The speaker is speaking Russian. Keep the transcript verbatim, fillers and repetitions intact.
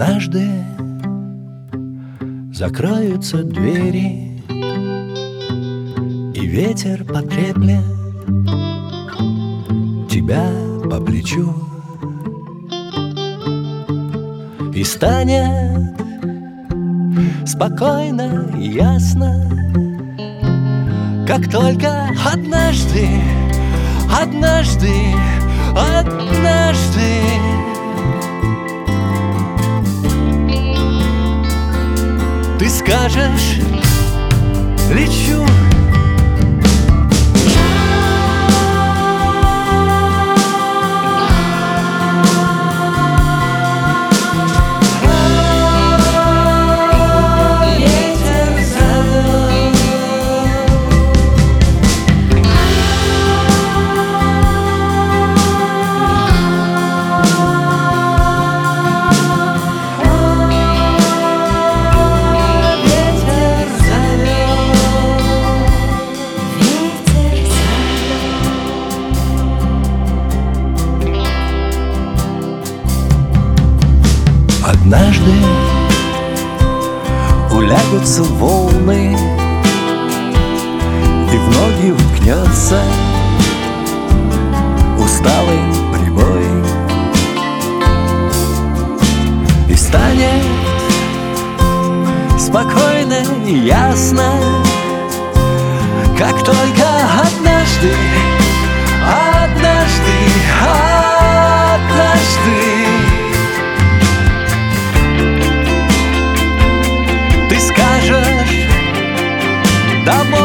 Однажды закроются двери, и ветер потреплет тебя по плечу, и станет спокойно и ясно, как только однажды, однажды, однажды ты скажешь: лечу. Однажды улягутся волны, и в ноги уткнется усталый прибой, и станет спокойно и ясно, как только однажды, однажды, однажды ты скажешь: домой.